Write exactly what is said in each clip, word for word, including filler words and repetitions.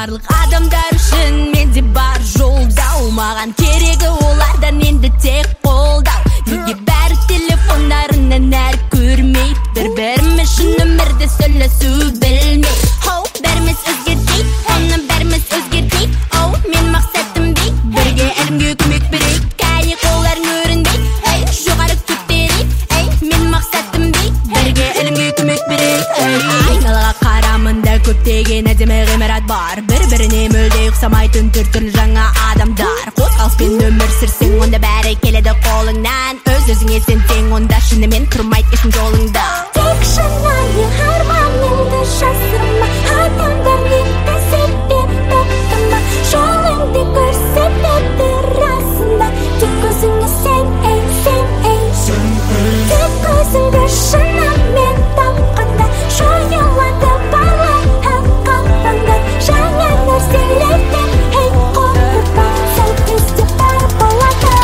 барлық адамдар үшін менде бар жолдау. Маған керегі олардан енді тек қолдау. Неге бәрі телефондарынан әрі көрмей, бір-біріміз шын өмірде сөйлесу білмей. Хоу, бәріміз өзгертейік, оны бәріміз өзгертейік. Оу, мен мақсатым бейік, бірге әлемге көмек берейік. Кәне қолдарын көрінбей, ей, жоғары көтерейік. Ей, мен мақсатым бейік, бірге әлемге көмек берейік. Айналаға қарамында көптеген әдемі ғимарат бар, бір-біріне мүлде ұқсамайтын түр-түрлі жаңа адамдар. Қозғалыспен өмір сүрсең, онда бәрі келеді қолыңнан. Өз-өзіңе сенсең, онда шынымен тұрмайды ешкім жолыңда. Тек шынайы арманыңды жасырма, адамдар нетті себеп таптырма. Жолыңды көрсетеді расында, тек өзіңе сен, ей, сен, ей. Тек өзіңді шынымен тапқанда, жойылады барлық қақпандар. Жаңа нәрселерден, ей, қорықпа, сәл кезде бәрі болады.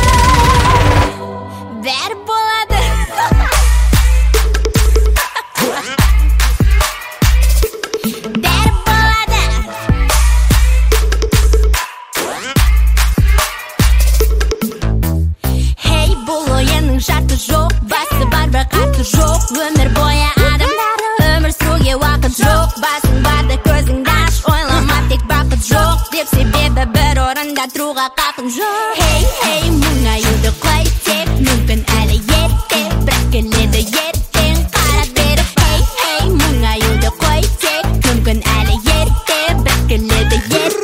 Бәрі болады. Бәрі болады. Хей, бұл ойынның жарты жоқ, басы бар бірақ арты жоқ. Өмір бойы адамдар өмір сүруге уақыт жоқ. Басың барда көзіңді аш, ойлама тек бақыт жоқ деп, себебі бір орында тұруға қақың жоқ. Хей, хей, мұңаюды қой тек, мүмкін әлі ерте, бірақ келеді ертең қарат беріп. Хей, хей, мұңаюды қой тек, мүмкін әлі ерте, бірақ келеді ертең.